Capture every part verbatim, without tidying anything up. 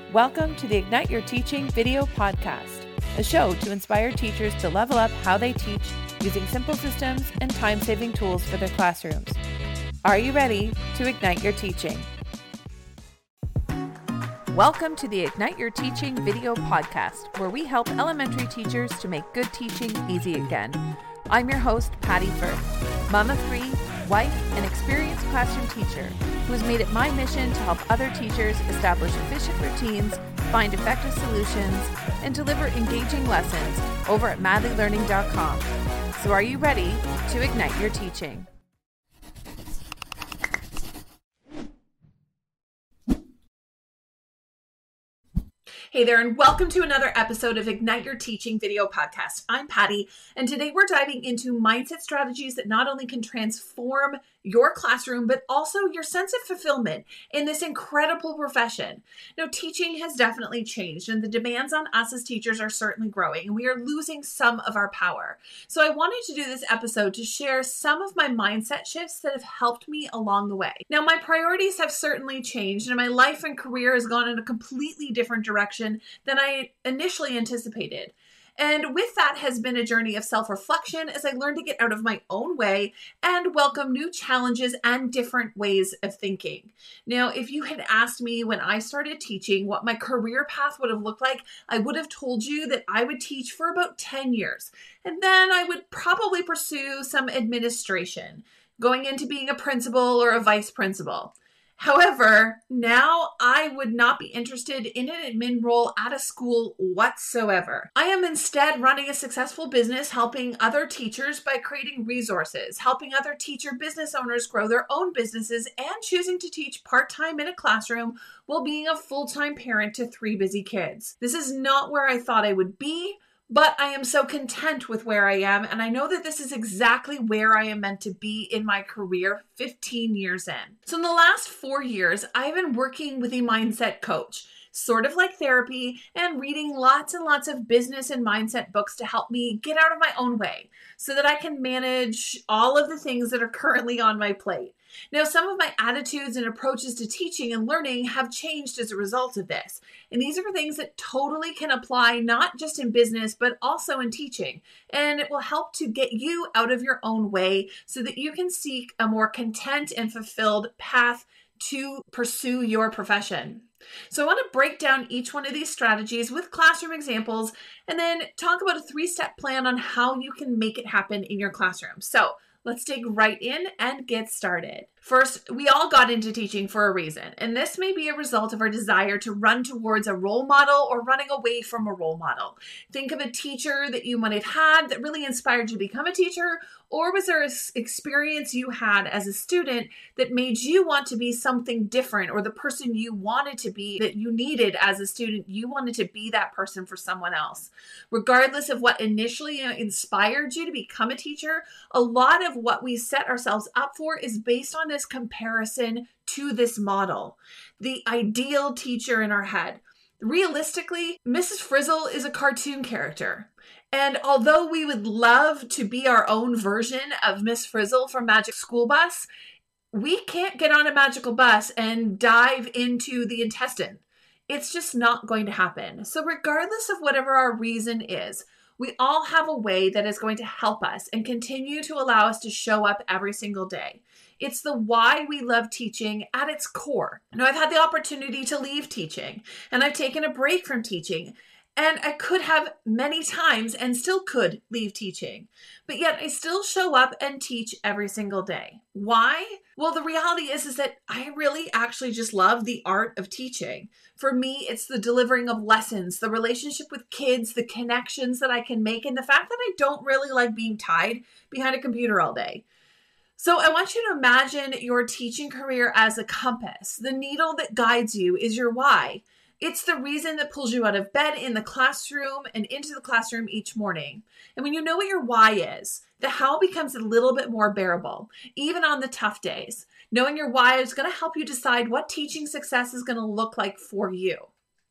Welcome to the Ignite Your Teaching video podcast, a show to inspire teachers to level up how they teach using simple systems and time-saving tools for their classrooms. Are you ready to ignite your teaching? Welcome to the Ignite Your Teaching video podcast, where we help elementary teachers to make good teaching easy again. I'm your host, Patty Firth, mom of three, wife, and experienced classroom teacher who has made it my mission to help other teachers establish efficient routines, find effective solutions, and deliver engaging lessons over at madly learning dot com. So are you ready to ignite your teaching? Hey there, and welcome to another episode of Ignite Your Teaching video podcast. I'm Patty, and today we're diving into mindset strategies that not only can transform your classroom, but also your sense of fulfillment in this incredible profession. Now, teaching has definitely changed, and the demands on us as teachers are certainly growing, and we are losing some of our power. So I wanted to do this episode to share some of my mindset shifts that have helped me along the way. Now, my priorities have certainly changed, and my life and career has gone in a completely different direction than I initially anticipated. And with that has been a journey of self-reflection as I learned to get out of my own way and welcome new challenges and different ways of thinking. Now, if you had asked me when I started teaching what my career path would have looked like, I would have told you that I would teach for about ten years. And then I would probably pursue some administration, going into being a principal or a vice principal. However, now I would not be interested in an admin role at a school whatsoever. I am instead running a successful business, helping other teachers by creating resources, helping other teacher business owners grow their own businesses, and choosing to teach part-time in a classroom while being a full-time parent to three busy kids. This is not where I thought I would be, but I am so content with where I am, and I know that this is exactly where I am meant to be in my career fifteen years in. So in the last four years, I've been working with a mindset coach, sort of like therapy, and reading lots and lots of business and mindset books to help me get out of my own way so that I can manage all of the things that are currently on my plate. Now, some of my attitudes and approaches to teaching and learning have changed as a result of this. And these are things that totally can apply not just in business, but also in teaching. And it will help to get you out of your own way so that you can seek a more content and fulfilled path to pursue your profession. So I want to break down each one of these strategies with classroom examples and then talk about a three-step plan on how you can make it happen in your classroom. So let's dig right in and get started. First, we all got into teaching for a reason, and this may be a result of our desire to run towards a role model or running away from a role model. Think of a teacher that you might have had that really inspired you to become a teacher, or was there an experience you had as a student that made you want to be something different, or the person you wanted to be that you needed as a student, you wanted to be that person for someone else. Regardless of what initially inspired you to become a teacher, a lot of what we set ourselves up for is based on this comparison to this model, the ideal teacher in our head. Realistically, Missus Frizzle is a cartoon character. And although we would love to be our own version of Miss Frizzle from Magic School Bus, we can't get on a magical bus and dive into the intestine. It's just not going to happen. So regardless of whatever our reason is, we all have a way that is going to help us and continue to allow us to show up every single day. It's the why we love teaching at its core. Now, I've had the opportunity to leave teaching, and I've taken a break from teaching, and I could have many times and still could leave teaching, but yet I still show up and teach every single day. Why? Well, the reality is, is that I really actually just love the art of teaching. For me, it's the delivering of lessons, the relationship with kids, the connections that I can make, and the fact that I don't really like being tied behind a computer all day. So I want you to imagine your teaching career as a compass. The needle that guides you is your why. It's the reason that pulls you out of bed in the classroom and into the classroom each morning. And when you know what your why is, the how becomes a little bit more bearable, even on the tough days. Knowing your why is going to help you decide what teaching success is going to look like for you.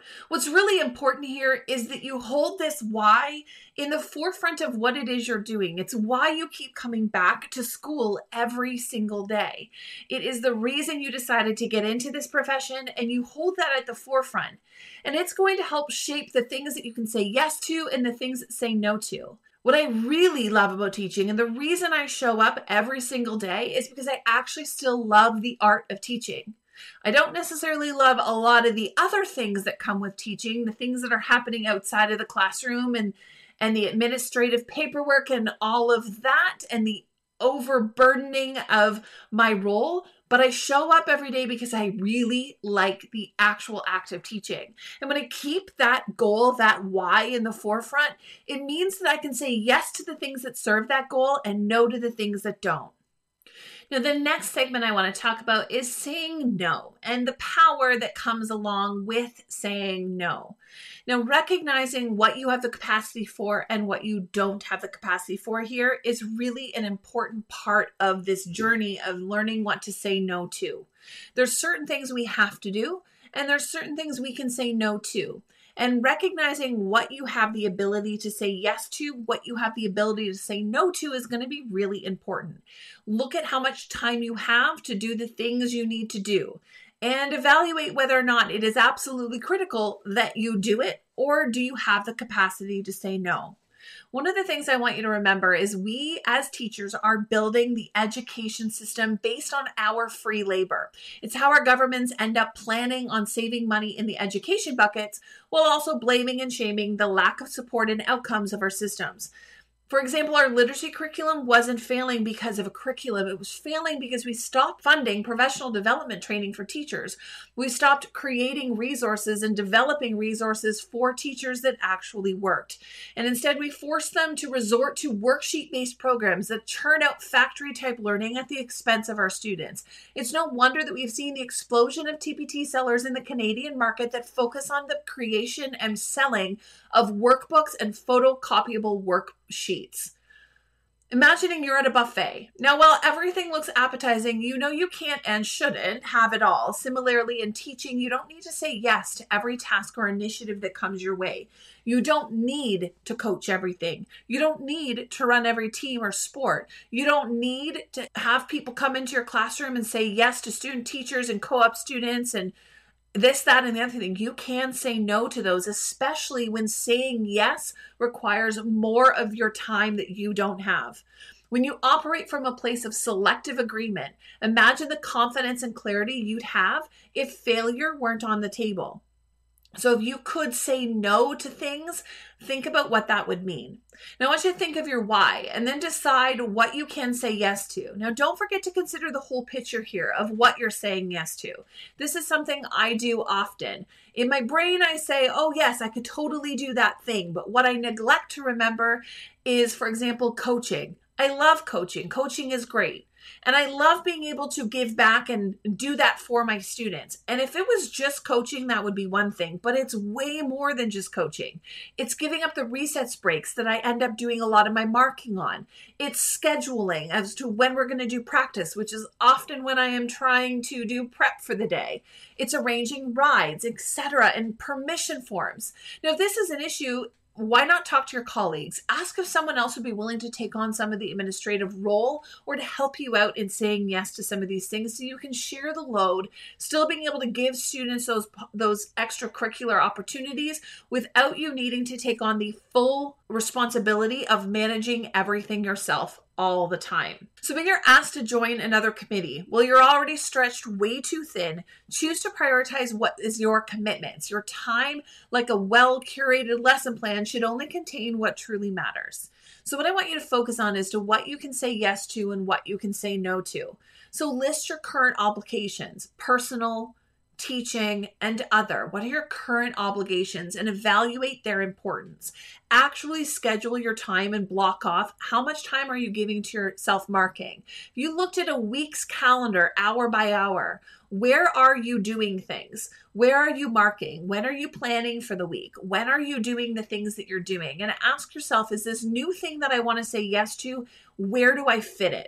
What's really important here is that you hold this why in the forefront of what it is you're doing. It's why you keep coming back to school every single day. It is the reason you decided to get into this profession, and you hold that at the forefront. And it's going to help shape the things that you can say yes to and the things that say no to. What I really love about teaching, and the reason I show up every single day, is because I actually still love the art of teaching. I don't necessarily love a lot of the other things that come with teaching, the things that are happening outside of the classroom and, and the administrative paperwork and all of that and the overburdening of my role. But I show up every day because I really like the actual act of teaching. And when I keep that goal, that why in the forefront, it means that I can say yes to the things that serve that goal and no to the things that don't. Now, the next segment I want to talk about is saying no and the power that comes along with saying no. Now, recognizing what you have the capacity for and what you don't have the capacity for here is really an important part of this journey of learning what to say no to. There's certain things we have to do, and there's certain things we can say no to. And recognizing what you have the ability to say yes to, what you have the ability to say no to is going to be really important. Look at how much time you have to do the things you need to do and evaluate whether or not it is absolutely critical that you do it, or do you have the capacity to say no. One of the things I want you to remember is we as teachers are building the education system based on our free labor. It's how our governments end up planning on saving money in the education buckets while also blaming and shaming the lack of support and outcomes of our systems. For example, our literacy curriculum wasn't failing because of a curriculum. It was failing because we stopped funding professional development training for teachers. We stopped creating resources and developing resources for teachers that actually worked. And instead, we forced them to resort to worksheet-based programs that churn out factory-type learning at the expense of our students. It's no wonder that we've seen the explosion of T P T sellers in the Canadian market that focus on the creation and selling of workbooks and photocopyable worksheets. Imagining you're at a buffet. Now, while everything looks appetizing, you know you can't and shouldn't have it all. Similarly, in teaching, you don't need to say yes to every task or initiative that comes your way. You don't need to coach everything. You don't need to run every team or sport. You don't need to have people come into your classroom and say yes to student teachers and co-op students and this, that, and the other thing. You can say no to those, especially when saying yes requires more of your time that you don't have. When you operate from a place of selective agreement, imagine the confidence and clarity you'd have if failure weren't on the table. So if you could say no to things, think about what that would mean. Now, I want you to think of your why and then decide what you can say yes to. Now, don't forget to consider the whole picture here of what you're saying yes to. This is something I do often. In my brain, I say, oh, yes, I could totally do that thing. But what I neglect to remember is, for example, coaching. I love coaching. Coaching is great. And I love being able to give back and do that for my students. And if it was just coaching, that would be one thing, but it's way more than just coaching. It's giving up the recess breaks that I end up doing a lot of my marking on. It's scheduling as to when we're going to do practice, which is often when I am trying to do prep for the day. It's arranging rides, et cetera, and permission forms. Now, if this is an issue, why not talk to your colleagues? Ask if someone else would be willing to take on some of the administrative role or to help you out in saying yes to some of these things so you can share the load, still being able to give students those, those extracurricular opportunities without you needing to take on the full responsibility of managing everything yourself all the time. So when you're asked to join another committee, well, you're already stretched way too thin. Choose to prioritize what is your commitments. Your time, like a well-curated lesson plan, should only contain what truly matters. So what I want you to focus on is to what you can say yes to and what you can say no to. So list your current obligations, personal, teaching, and other. What are your current obligations, and evaluate their importance. Actually schedule your time and block off how much time are you giving to your self-marking. If you looked at a week's calendar hour by hour, where are you doing things? Where are you marking? When are you planning for the week? When are you doing the things that you're doing? And ask yourself, is this new thing that I want to say yes to, where do I fit it?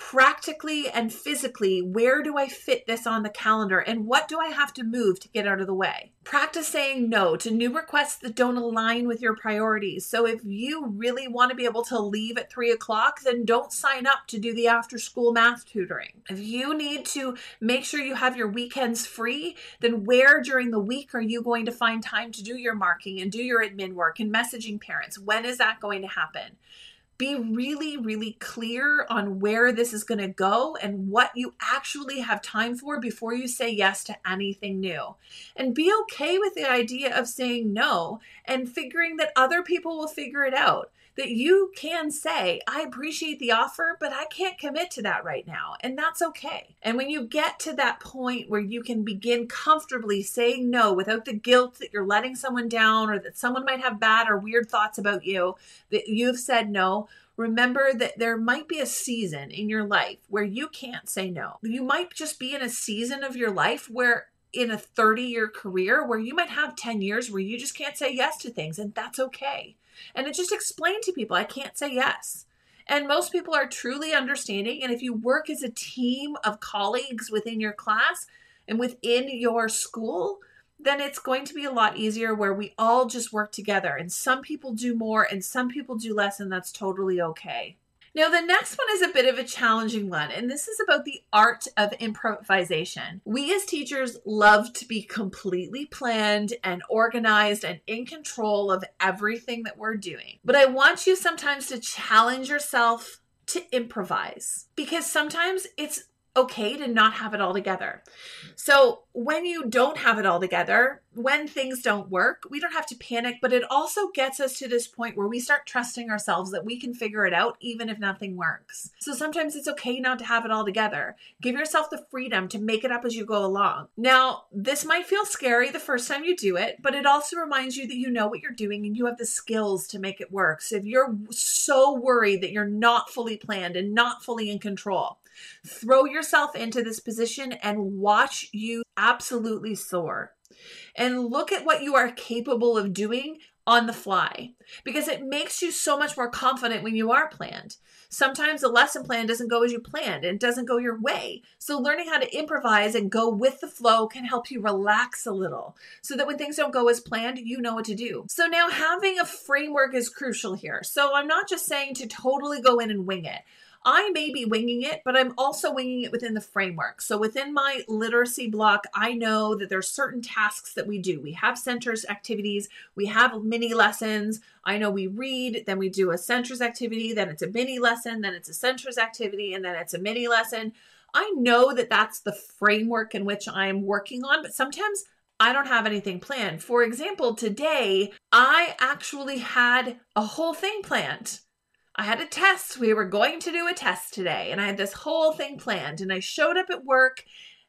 practically and physically, where do I fit this on the calendar and what do I have to move to get out of the way? Practice saying no to new requests that don't align with your priorities. So if you really want to be able to leave at three o'clock, then don't sign up to do the after school math tutoring. If you need to make sure you have your weekends free, then where during the week are you going to find time to do your marking and do your admin work and messaging parents? When is that going to happen? Be really, really clear on where this is going to go and what you actually have time for before you say yes to anything new. And be okay with the idea of saying no and figuring that other people will figure it out. That you can say, I appreciate the offer, but I can't commit to that right now. And that's okay. And when you get to that point where you can begin comfortably saying no without the guilt that you're letting someone down or that someone might have bad or weird thoughts about you, that you've said no, remember that there might be a season in your life where you can't say no. You might just be in a season of your life where in a thirty-year career where you might have ten years where you just can't say yes to things, and that's okay. And it just explain to people, I can't say yes. And most people are truly understanding. And if you work as a team of colleagues within your class and within your school, then it's going to be a lot easier where we all just work together. And some people do more and some people do less, and that's totally okay. Now, the next one is a bit of a challenging one, and this is about the art of improvisation. We as teachers love to be completely planned and organized and in control of everything that we're doing. But I want you sometimes to challenge yourself to improvise, because sometimes it's okay to not have it all together. So when you don't have it all together, when things don't work, we don't have to panic, but it also gets us to this point where we start trusting ourselves that we can figure it out even if nothing works. So sometimes it's okay not to have it all together. Give yourself the freedom to make it up as you go along. Now, this might feel scary the first time you do it, but it also reminds you that you know what you're doing and you have the skills to make it work. So if you're so worried that you're not fully planned and not fully in control, throw yourself into this position and watch you absolutely soar. And look at what you are capable of doing on the fly, because it makes you so much more confident when you are planned. Sometimes the lesson plan doesn't go as you planned and it doesn't go your way. So learning how to improvise and go with the flow can help you relax a little so that when things don't go as planned, you know what to do. So now having a framework is crucial here. So I'm not just saying to totally go in and wing it. I may be winging it, but I'm also winging it within the framework. So within my literacy block, I know that there's certain tasks that we do. We have centers activities, we have mini lessons. I know we read, then we do a centers activity, then it's a mini lesson, then it's a centers activity, and then it's a mini lesson. I know that that's the framework in which I'm working on, but sometimes I don't have anything planned. For example, today, I actually had a whole thing planned. I had a test. We were going to do a test today, and I had this whole thing planned, and I showed up at work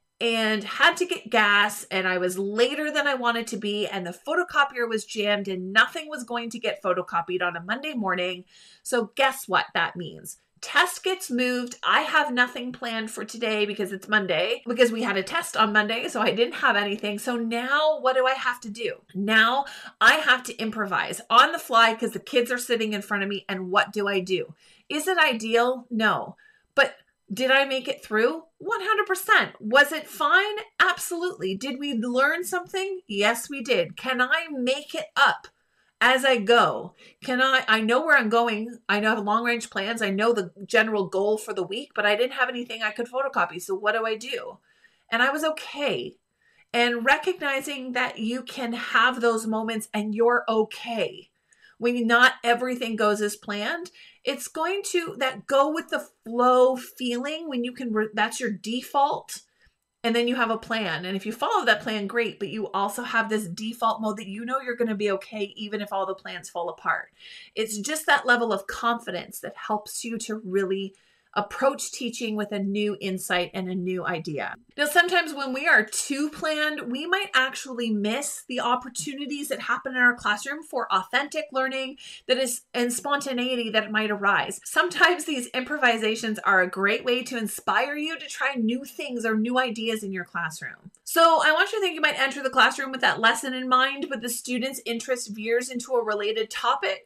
and had to get gas, and I was later than I wanted to be, and the photocopier was jammed, and nothing was going to get photocopied on a Monday morning. So guess what that means? Test gets moved. I have nothing planned for today because it's Monday, because we had a test on Monday, so I didn't have anything. So now what do I have to do? Now I have to improvise on the fly because the kids are sitting in front of me, and what do I do? Is it ideal? No. But did I make it through? one hundred percent. Was it fine? Absolutely. Did we learn something? Yes, we did. Can I make it up as I go? Can I, I know where I'm going. I know I have long range plans. I know the general goal for the week, but I didn't have anything I could photocopy. So what do I do? And I was okay. And recognizing that you can have those moments and you're okay. When not everything goes as planned, it's going to, that go with the flow feeling when you can, re, that's your default. And then you have a plan. And if you follow that plan, great. But you also have this default mode that you know you're going to be okay, even if all the plans fall apart. It's just that level of confidence that helps you to really approach teaching with a new insight and a new idea. Now, sometimes when we are too planned, we might actually miss the opportunities that happen in our classroom for authentic learning that is and spontaneity that might arise. Sometimes these improvisations are a great way to inspire you to try new things or new ideas in your classroom. So I want you to think you might enter the classroom with that lesson in mind, but the student's interest veers into a related topic.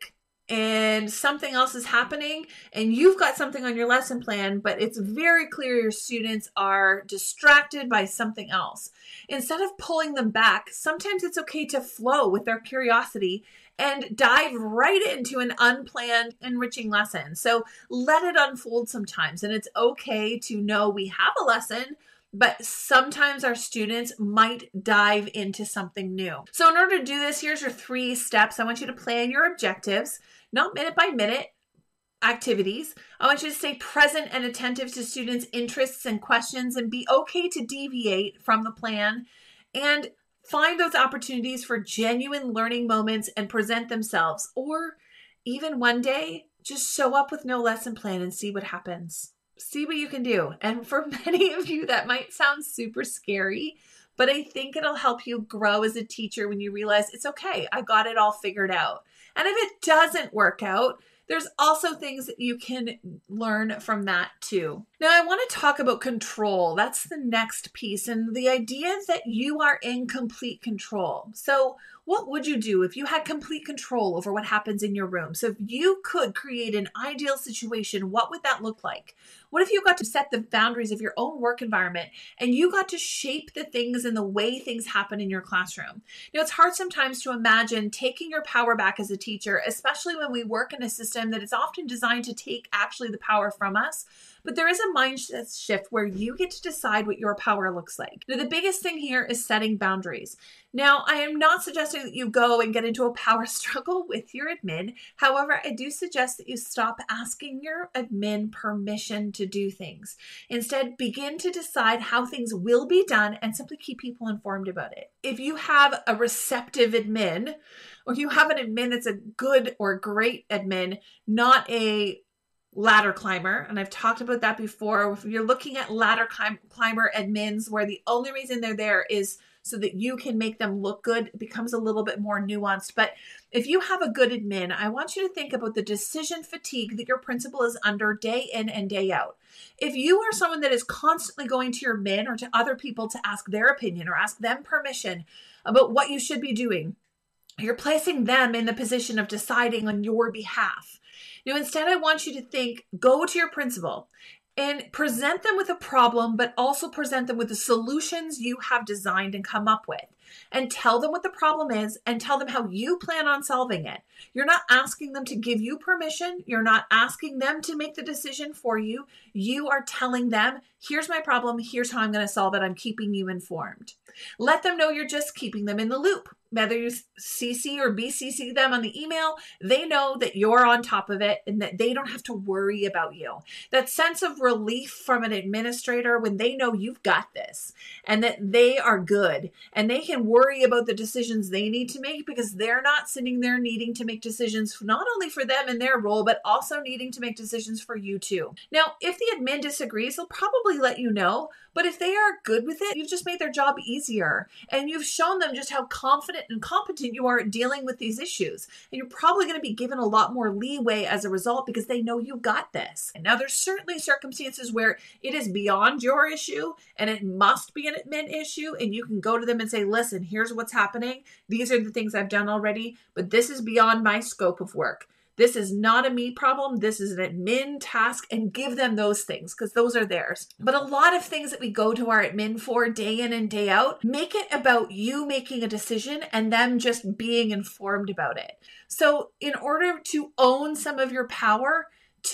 and something else is happening and you've got something on your lesson plan, but it's very clear your students are distracted by something else. Instead of pulling them back, sometimes it's okay to flow with their curiosity and dive right into an unplanned, enriching lesson. So let it unfold sometimes. And it's okay to know we have a lesson, but sometimes our students might dive into something new. So in order to do this, here's your three steps. I want you to plan your objectives, not minute by minute activities. I want you to stay present and attentive to students' interests and questions and be okay to deviate from the plan and find those opportunities for genuine learning moments and present themselves. Or even one day, just show up with no lesson plan and see what happens. See what you can do. And for many of you, that might sound super scary, but I think it'll help you grow as a teacher when you realize it's okay. I got it all figured out. And if it doesn't work out, there's also things that you can learn from that too. Now, I want to talk about control. That's the next piece, and the idea that you are in complete control. So what would you do if you had complete control over what happens in your room? So if you could create an ideal situation, what would that look like? What if you got to set the boundaries of your own work environment and you got to shape the things and the way things happen in your classroom? You know, it's hard sometimes to imagine taking your power back as a teacher, especially when we work in a system that is often designed to take actually the power from us. But there is a mindset shift where you get to decide what your power looks like. Now, the biggest thing here is setting boundaries. Now, I am not suggesting that you go and get into a power struggle with your admin. However, I do suggest that you stop asking your admin permission to do things. Instead, begin to decide how things will be done and simply keep people informed about it. If you have a receptive admin, or you have an admin that's a good or great admin, not a ladder climber, and I've talked about that before. If you're looking at ladder clim- climber admins where the only reason they're there is so that you can make them look good, it becomes a little bit more nuanced. But if you have a good admin, I want you to think about the decision fatigue that your principal is under day in and day out. If you are someone that is constantly going to your admin or to other people to ask their opinion or ask them permission about what you should be doing, you're placing them in the position of deciding on your behalf. Now, instead, I want you to think, go to your principal and present them with a problem, but also present them with the solutions you have designed and come up with. And tell them what the problem is and tell them how you plan on solving it. You're not asking them to give you permission. You're not asking them to make the decision for you. You are telling them, here's my problem. Here's how I'm going to solve it. I'm keeping you informed. Let them know you're just keeping them in the loop. Whether you C C or B C C them on the email, they know that you're on top of it and that they don't have to worry about you. That sense of relief from an administrator when they know you've got this and that they are good and they can worry about the decisions they need to make because they're not sitting there needing to make decisions not only for them in their role, but also needing to make decisions for you too. Now, if the admin disagrees, they'll probably let you know, but if they are good with it, you've just made their job easier and you've shown them just how confident and competent you are at dealing with these issues. And you're probably going to be given a lot more leeway as a result because they know you got this. And now there's certainly circumstances where it is beyond your issue and it must be an admin issue. And you can go to them and say, listen, here's what's happening. These are the things I've done already, but this is beyond my scope of work. This is not a me problem. This is an admin task, and give them those things because those are theirs. But a lot of things that we go to our admin for day in and day out, make it about you making a decision and them just being informed about it. So in order to own some of your power,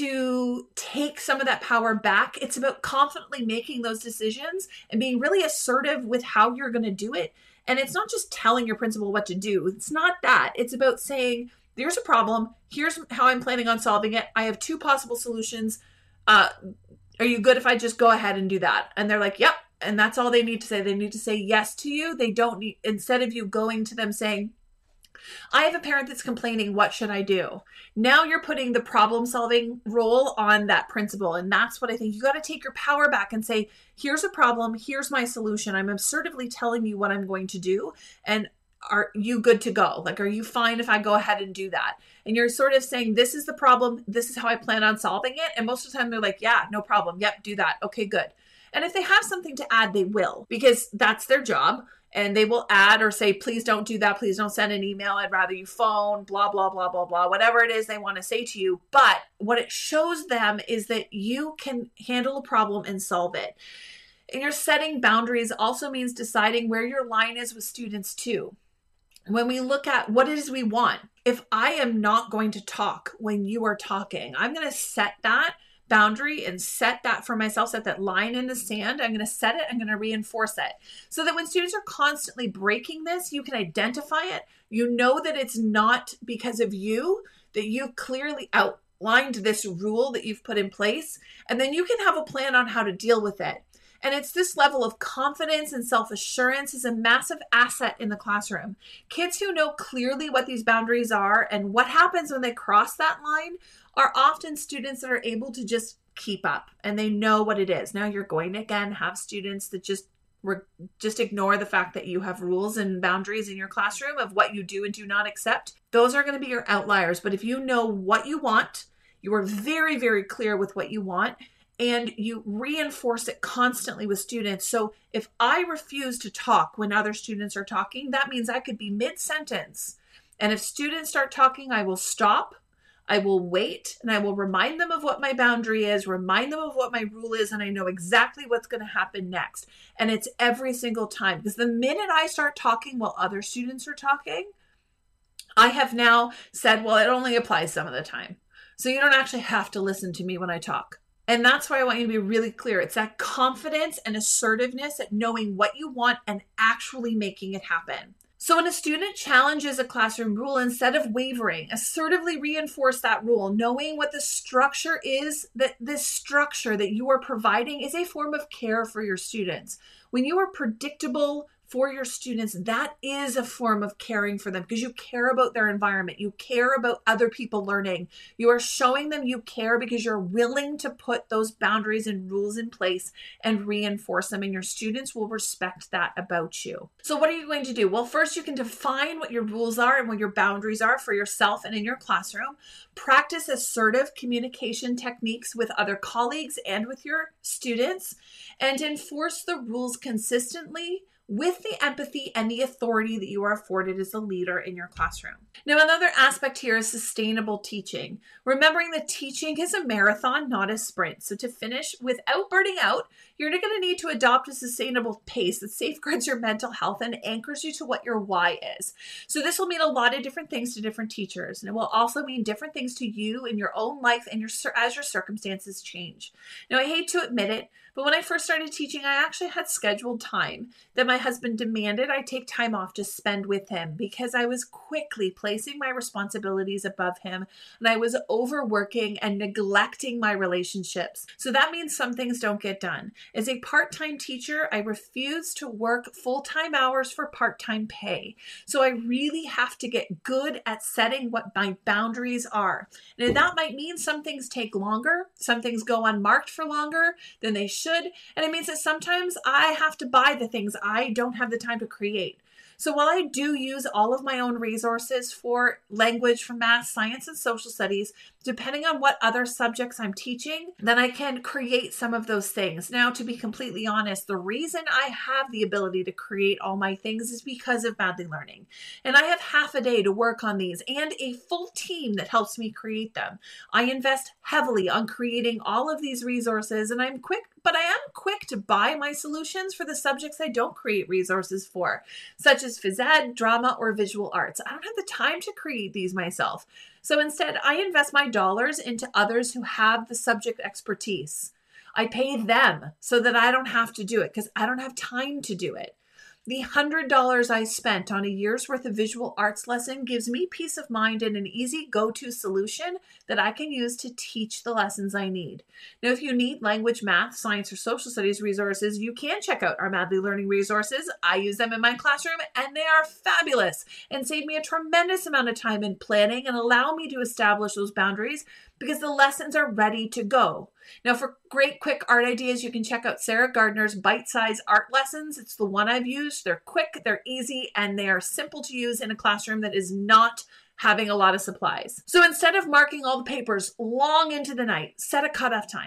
to take some of that power back, it's about confidently making those decisions and being really assertive with how you're going to do it. And it's not just telling your principal what to do. It's not that. It's about saying, there's a problem. Here's how I'm planning on solving it. I have two possible solutions. Uh, are you good if I just go ahead and do that? And they're like, yep. And that's all they need to say. They need to say yes to you. They don't need, instead of you going to them saying, I have a parent that's complaining, what should I do? Now you're putting the problem solving role on that principal. And that's what I think. You got to take your power back and say, here's a problem. Here's my solution. I'm assertively telling you what I'm going to do. And are you good to go? Like, are you fine if I go ahead and do that? And you're sort of saying, this is the problem. This is how I plan on solving it. And most of the time they're like, yeah, no problem. Yep, do that. Okay, good. And if they have something to add, they will, because that's their job. and they will add or say, please don't do that. Please don't send an email. I'd rather you phone, blah, blah, blah, blah, blah, whatever it is they want to say to you. But what it shows them is that you can handle a problem and solve it. And your setting boundaries also means deciding where your line is with students too. When we look at what it is we want, if I am not going to talk when you are talking, I'm going to set that boundary and set that for myself, set that line in the sand. I'm going to set it. I'm going to reinforce it so that when students are constantly breaking this, you can identify it. You know that it's not because of you, that you've clearly outlined this rule that you've put in place, and then you can have a plan on how to deal with it. And it's this level of confidence and self-assurance is a massive asset in the classroom. Kids who know clearly what these boundaries are and what happens when they cross that line are often students that are able to just keep up and they know what it is. Now you're going to, again, have students that just just ignore the fact that you have rules and boundaries in your classroom of what you do and do not accept. Those are going to be your outliers. But if you know what you want, you are very, very clear with what you want, and you reinforce it constantly with students. So if I refuse to talk when other students are talking, that means I could be mid-sentence. And if students start talking, I will stop, I will wait, and I will remind them of what my boundary is, remind them of what my rule is, and I know exactly what's going to happen next. And it's every single time. Because the minute I start talking while other students are talking, I have now said, well, it only applies some of the time. So you don't actually have to listen to me when I talk. And that's why I want you to be really clear. It's that confidence and assertiveness at knowing what you want and actually making it happen. So when a student challenges a classroom rule, instead of wavering, assertively reinforce that rule, knowing what the structure is, that this structure that you are providing is a form of care for your students. When you are predictable for your students, that is a form of caring for them because you care about their environment. You care about other people learning. You are showing them you care because you're willing to put those boundaries and rules in place and reinforce them, and your students will respect that about you. So what are you going to do? Well, first you can define what your rules are and what your boundaries are for yourself and in your classroom. Practice assertive communication techniques with other colleagues and with your students, and enforce the rules consistently with the empathy and the authority that you are afforded as a leader in your classroom. Now, another aspect here is sustainable teaching. Remembering that teaching is a marathon, not a sprint. So to finish without burning out, you're going to need to adopt a sustainable pace that safeguards your mental health and anchors you to what your why is. So this will mean a lot of different things to different teachers, and it will also mean different things to you in your own life and your as your circumstances change. Now, I hate to admit it, but when I first started teaching, I actually had scheduled time that my husband demanded I take time off to spend with him because I was quickly placing my responsibilities above him, and I was overworking and neglecting my relationships. So that means some things don't get done. As a part-time teacher, I refuse to work full-time hours for part-time pay. So I really have to get good at setting what my boundaries are. And that might mean some things take longer, some things go unmarked for longer than they should. Should, and it means that sometimes I have to buy the things I don't have the time to create. So while I do use all of my own resources for language, for math, science, and social studies, depending on what other subjects I'm teaching, then I can create some of those things. Now, to be completely honest, the reason I have the ability to create all my things is because of Madly Learning. And I have half a day to work on these and a full team that helps me create them. I invest heavily on creating all of these resources, and I'm quick But I am quick to buy my solutions for the subjects I don't create resources for, such as phys ed, drama, or visual arts. I don't have the time to create these myself. So instead, I invest my dollars into others who have the subject expertise. I pay them so that I don't have to do it because I don't have time to do it. The one hundred dollars I spent on a year's worth of visual arts lesson gives me peace of mind and an easy go-to solution that I can use to teach the lessons I need. Now, if you need language, math, science, or social studies resources, you can check out our Madly Learning resources. I use them in my classroom, and they are fabulous and save me a tremendous amount of time in planning and allow me to establish those boundaries because the lessons are ready to go. Now, for great quick art ideas, you can check out Sarah Gardner's Bite-Size Art Lessons. It's the one I've used. They're quick, they're easy, and they are simple to use in a classroom that is not having a lot of supplies. So instead of marking all the papers long into the night, set a cutoff time.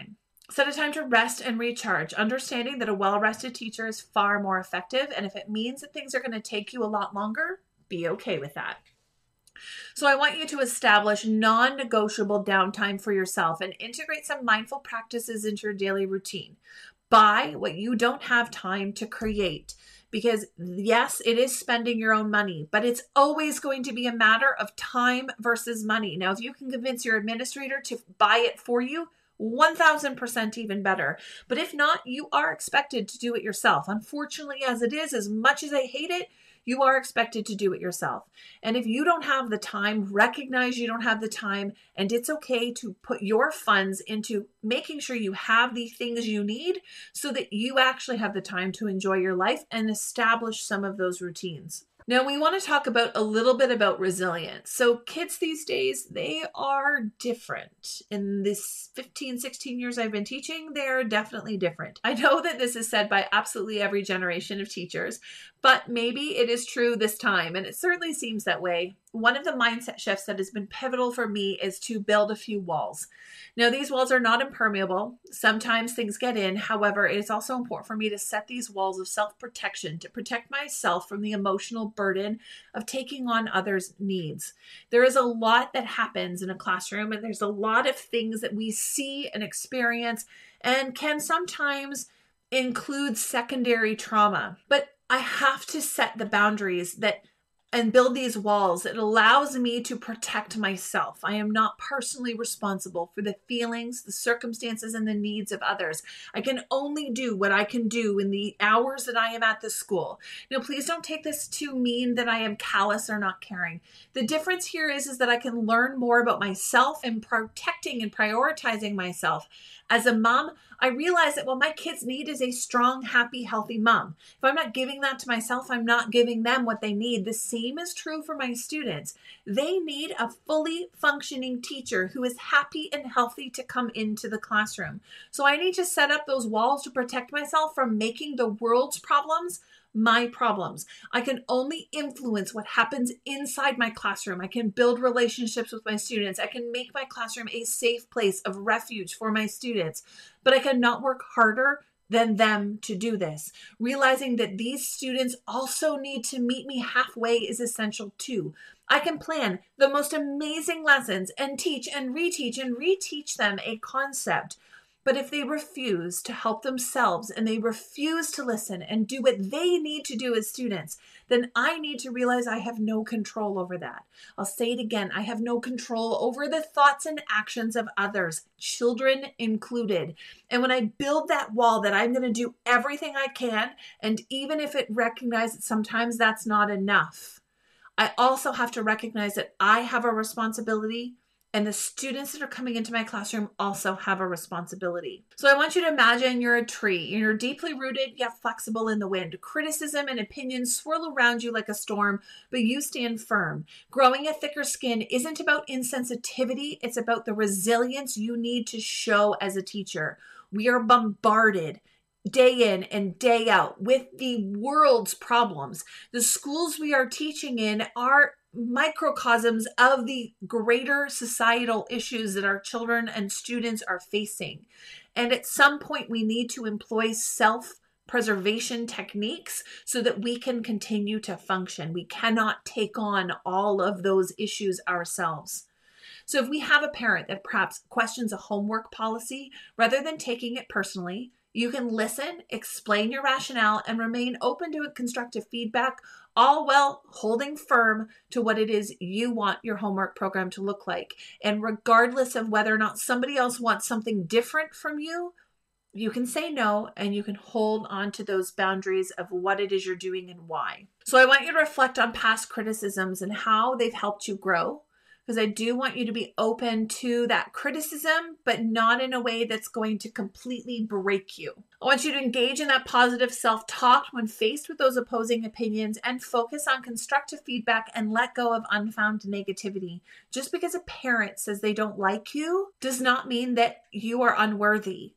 Set a time to rest and recharge, understanding that a well-rested teacher is far more effective. And if it means that things are going to take you a lot longer, be okay with that. So I want you to establish non-negotiable downtime for yourself and integrate some mindful practices into your daily routine. Buy what you don't have time to create. Because yes, it is spending your own money, but it's always going to be a matter of time versus money. Now, if you can convince your administrator to buy it for you, one thousand percent even better. But if not, you are expected to do it yourself. Unfortunately, as it is, as much as I hate it, you are expected to do it yourself. And if you don't have the time, recognize you don't have the time, and it's okay to put your funds into making sure you have the things you need so that you actually have the time to enjoy your life and establish some of those routines. Now, we want to talk about a little bit about resilience. So kids these days, they are different. In this fifteen, sixteen years I've been teaching, they're definitely different. I know that this is said by absolutely every generation of teachers, but maybe it is true this time, and it certainly seems that way. One of the mindset shifts that has been pivotal for me is to build a few walls. Now, these walls are not impermeable. Sometimes things get in. However, it is also important for me to set these walls of self-protection to protect myself from the emotional burden of taking on others' needs. There is a lot that happens in a classroom, and there's a lot of things that we see and experience and can sometimes include secondary trauma. But I have to set the boundaries that and build these walls. It allows me to protect myself. I am not personally responsible for the feelings, the circumstances, and the needs of others. I can only do what I can do in the hours that I am at the school. Now, please don't take this to mean that I am callous or not caring. The difference here is, is that I can learn more about myself and protecting and prioritizing myself. As a mom, I realize that what my kids need is a strong, happy, healthy mom. If I'm not giving that to myself, I'm not giving them what they need. The same is true for my students. They need a fully functioning teacher who is happy and healthy to come into the classroom. So I need to set up those walls to protect myself from making the world's problems my problems. I can only influence what happens inside my classroom. I can build relationships with my students. I can make my classroom a safe place of refuge for my students, but I cannot work harder than them to do this. Realizing that these students also need to meet me halfway is essential too. I can plan the most amazing lessons and teach and reteach and reteach them a concept. But if they refuse to help themselves and they refuse to listen and do what they need to do as students, then I need to realize I have no control over that. I'll say it again. I have no control over the thoughts and actions of others, children included. And when I build that wall that I'm going to do everything I can, and even if it recognizes sometimes that's not enough, I also have to recognize that I have a responsibility. And the students that are coming into my classroom also have a responsibility. So I want you to imagine you're a tree. You're deeply rooted, yet flexible in the wind. Criticism and opinions swirl around you like a storm, but you stand firm. Growing a thicker skin isn't about insensitivity. It's about the resilience you need to show as a teacher. We are bombarded day in and day out with the world's problems. The schools we are teaching in are microcosms of the greater societal issues that our children and students are facing. And at some point, we need to employ self-preservation techniques so that we can continue to function. We cannot take on all of those issues ourselves. So if we have a parent that perhaps questions a homework policy, rather than taking it personally, you can listen, explain your rationale, and remain open to constructive feedback, all while holding firm to what it is you want your homework program to look like. And regardless of whether or not somebody else wants something different from you, you can say no, and you can hold on to those boundaries of what it is you're doing and why. So I want you to reflect on past criticisms and how they've helped you grow. Because I do want you to be open to that criticism, but not in a way that's going to completely break you. I want you to engage in that positive self-talk when faced with those opposing opinions and focus on constructive feedback and let go of unfound negativity. Just because a parent says they don't like you does not mean that you are unworthy.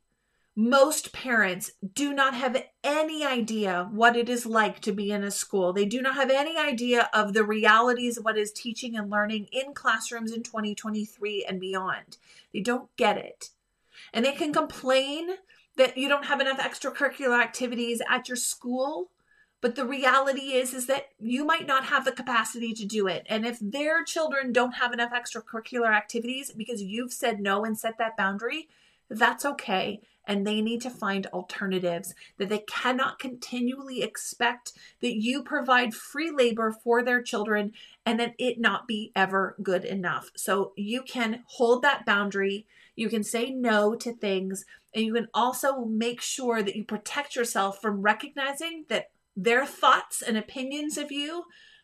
Most parents do not have any idea what it is like to be in a school. They do not have any idea of the realities of what is teaching and learning in classrooms in twenty twenty-three and beyond. They don't get it. And they can complain that you don't have enough extracurricular activities at your school. But the reality is, is that you might not have the capacity to do it. And if their children don't have enough extracurricular activities because you've said no and set that boundary, that's okay. And they need to find alternatives, that they cannot continually expect that you provide free labor for their children and that it not be ever good enough. So you can hold that boundary. You can say no to things, and you can also make sure that you protect yourself from recognizing that their thoughts and opinions of you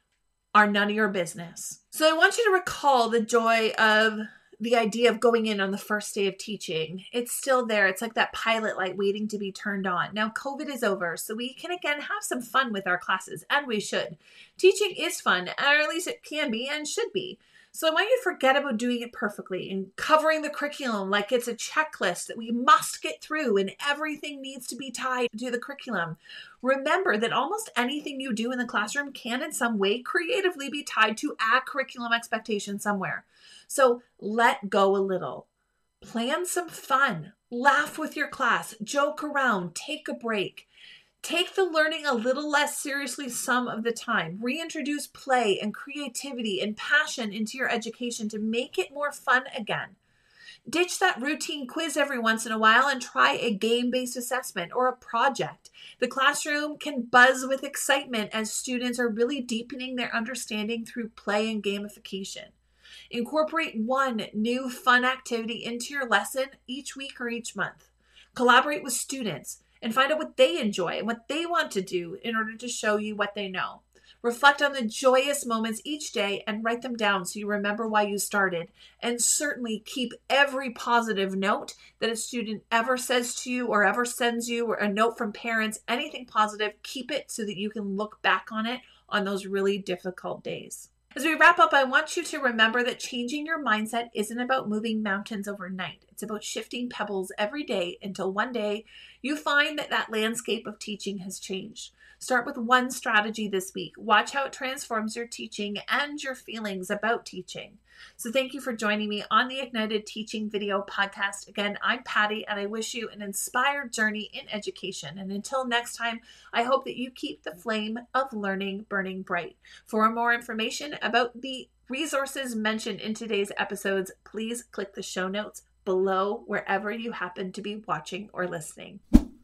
are none of your business. So I want you to recall the joy of the idea of going in on the first day of teaching. It's still there. It's like that pilot light waiting to be turned on. Now COVID is over, so we can again have some fun with our classes, and we should. Teaching is fun, or at least it can be and should be. So I want you to forget about doing it perfectly and covering the curriculum like it's a checklist that we must get through and everything needs to be tied to the curriculum. Remember that almost anything you do in the classroom can in some way creatively be tied to a curriculum expectation somewhere. So let go a little. Plan some fun. Laugh with your class. Joke around. Take a break. Take the learning a little less seriously some of the time. Reintroduce play and creativity and passion into your education to make it more fun again. Ditch that routine quiz every once in a while and try a game-based assessment or a project. The classroom can buzz with excitement as students are really deepening their understanding through play and gamification. Incorporate one new fun activity into your lesson each week or each month. Collaborate with students and find out what they enjoy and what they want to do in order to show you what they know. Reflect on the joyous moments each day and write them down so you remember why you started. And certainly keep every positive note that a student ever says to you or ever sends you, or a note from parents, anything positive, keep it so that you can look back on it on those really difficult days. As we wrap up, I want you to remember that changing your mindset isn't about moving mountains overnight. It's about shifting pebbles every day until one day you find that that landscape of teaching has changed. Start with one strategy this week. Watch how it transforms your teaching and your feelings about teaching. So thank you for joining me on the Ignited Teaching Video Podcast. Again, I'm Patty, and I wish you an inspired journey in education. And until next time, I hope that you keep the flame of learning burning bright. For more information about the resources mentioned in today's episodes, please click the show notes below wherever you happen to be watching or listening.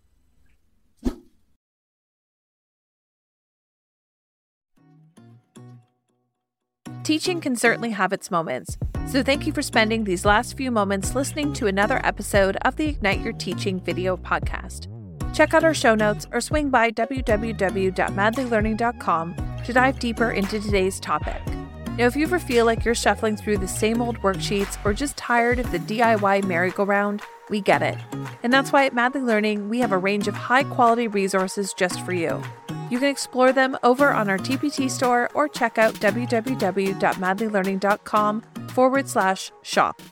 Teaching can certainly have its moments, so thank you for spending these last few moments listening to another episode of the Ignite Your Teaching Video Podcast. Check out our show notes or swing by w w w dot madly learning dot com to dive deeper into today's topic. Now, if you ever feel like you're shuffling through the same old worksheets or just tired of the D I Y merry-go-round, we get it. And that's why at Madly Learning, we have a range of high-quality resources just for you. You can explore them over on our T P T store or check out w w w dot madly learning dot com forward slash shop.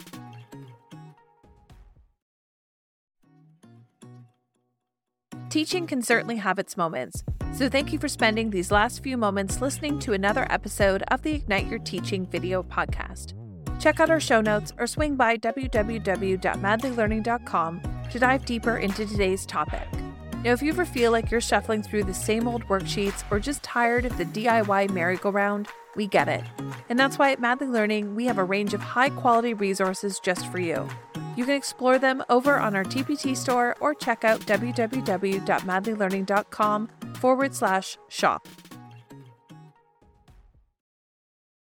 Teaching can certainly have its moments, so thank you for spending these last few moments listening to another episode of the Ignite Your Teaching Video Podcast. Check out our show notes or swing by w w w dot madly learning dot com to dive deeper into today's topic. Now, if you ever feel like you're shuffling through the same old worksheets or just tired of the D I Y merry-go-round, we get it. And that's why at Madly Learning, we have a range of high-quality resources just for you. You can explore them over on our T P T store or check out w w w dot madly learning dot com forward slash shop.